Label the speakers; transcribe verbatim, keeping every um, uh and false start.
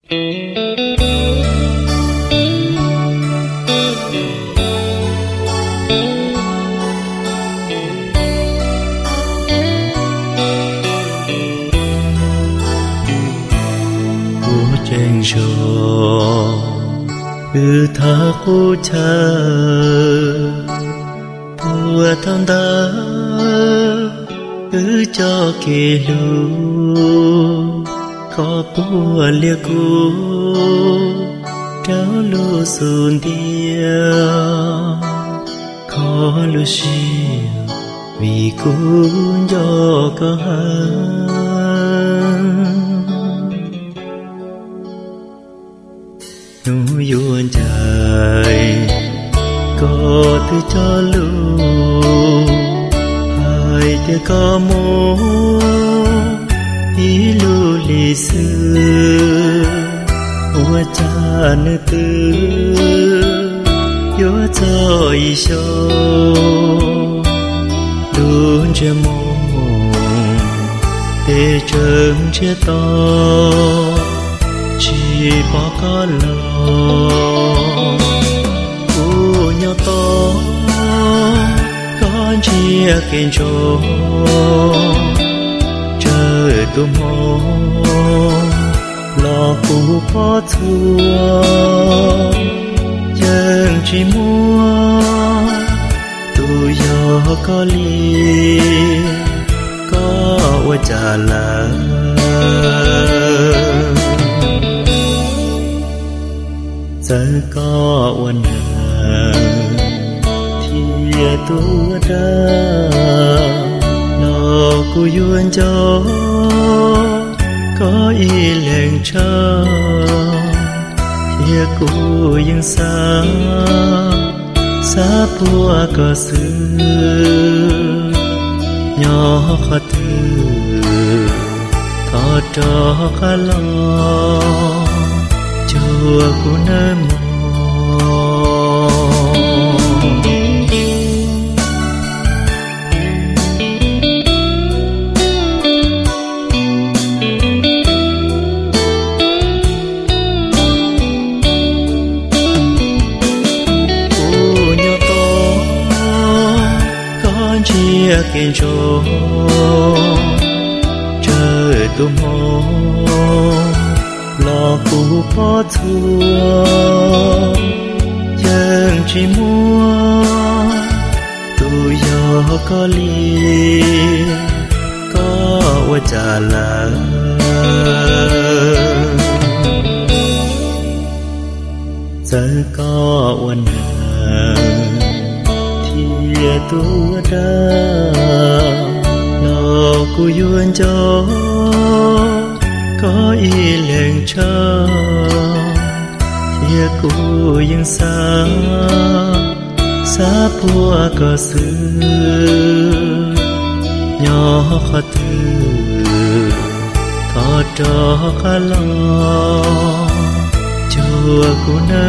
Speaker 1: Chênh gió ư thác u cha bùa thăm ta ư cho kỳ lu có bùa lia cu trao lu xuân tia có lu xìa vì cuốn gió có nụ yuan trời có thứ cho lu hai tia có mô ý lu lì xưa ua cha nữ tư yo cho ý show luôn che mong để chớm che to chỉ bỏ có lòng u nhau to con chia kênh trốn trời tu mong lo phù có thua chân chỉ mua tu yo có ly có ua trả lời giờ có one thì tôi đã nó cô yuan cho có ý lệnh cho thì côยังxa xa bùa có sự nhỏ khó tư thọ trò khá lo chùa của nơi mồ u nhau to con chia kênh trốn trời tu mong lo phù có thua chân chỉ mua tu yo có ly có ua trả lời giờ có one thì tôi đã lo cô yuan cho có ý lệnh cho thì côยังxa xa bùa có sự nhỏ khó tư thọ trò khá lo chùa của nơi